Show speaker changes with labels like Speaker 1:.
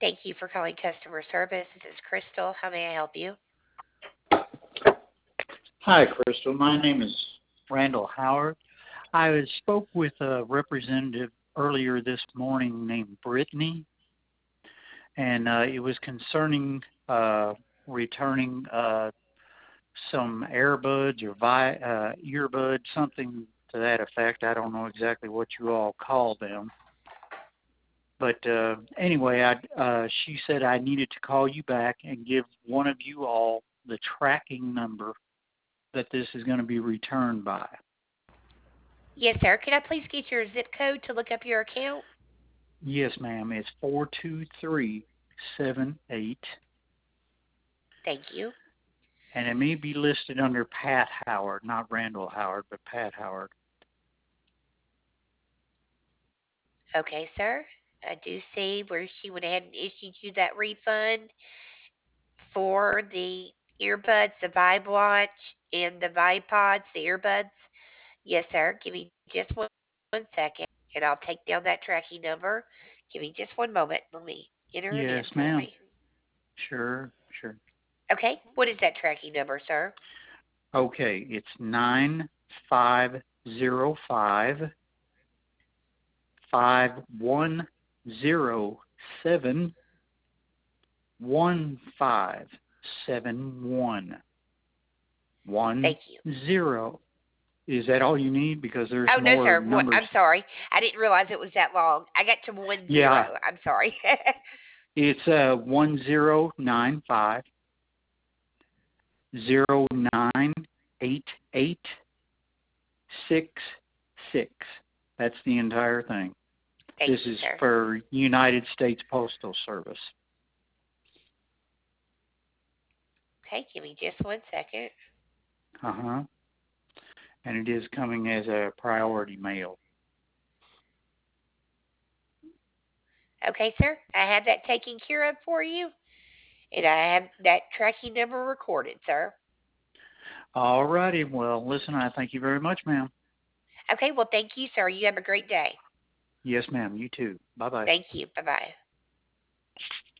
Speaker 1: Thank you for calling customer service. This is Crystal. How may I help you?
Speaker 2: Hi, Crystal. My name is Randall Howard. I spoke with a representative earlier this morning named Brittany, and it was concerning returning some earbuds or earbuds, something to that effect. I don't know exactly what you all call them. But anyway, she said I needed to call you back and give one of you all the tracking number that this is going to be returned by.
Speaker 1: Yes, sir. Can I please get your zip code to look up your account?
Speaker 2: Yes, ma'am. It's 42378,
Speaker 1: Thank you.
Speaker 2: and it may be listed under Pat Howard, not Randall Howard, but Pat Howard.
Speaker 1: Okay, sir. I do see where she went ahead and issued you that refund for the earbuds, the Vibe Watch, and the Vibe Pods, the earbuds. Yes, sir. Give me just one second, and I'll take down that tracking number. Give me just one moment. Let me enter it
Speaker 2: Yes,
Speaker 1: in for
Speaker 2: ma'am.
Speaker 1: me.
Speaker 2: Sure, sure.
Speaker 1: Okay. What is that tracking number, sir?
Speaker 2: Okay, it's 9505-107-1571.
Speaker 1: Thank
Speaker 2: One
Speaker 1: you.
Speaker 2: zero. Is that all you need? Because there's
Speaker 1: Oh, no,
Speaker 2: more
Speaker 1: sir.
Speaker 2: numbers.
Speaker 1: I'm sorry. I didn't realize it was that long. I got to 10.
Speaker 2: Yeah,
Speaker 1: I'm sorry.
Speaker 2: it's 1095-098-8666. That's the entire thing.
Speaker 1: Thank
Speaker 2: This
Speaker 1: you,
Speaker 2: is
Speaker 1: sir.
Speaker 2: for United States Postal Service.
Speaker 1: Okay, give me just one second.
Speaker 2: Uh-huh. And it is coming as a priority mail.
Speaker 1: Okay, sir. I have that taken care of for you, and I have that tracking number recorded, sir.
Speaker 2: All righty. Well, listen, I thank you very much, ma'am.
Speaker 1: Okay, well, thank you, sir. You have a great day.
Speaker 2: Yes, ma'am. You too. Bye-bye.
Speaker 1: Thank you. Bye bye.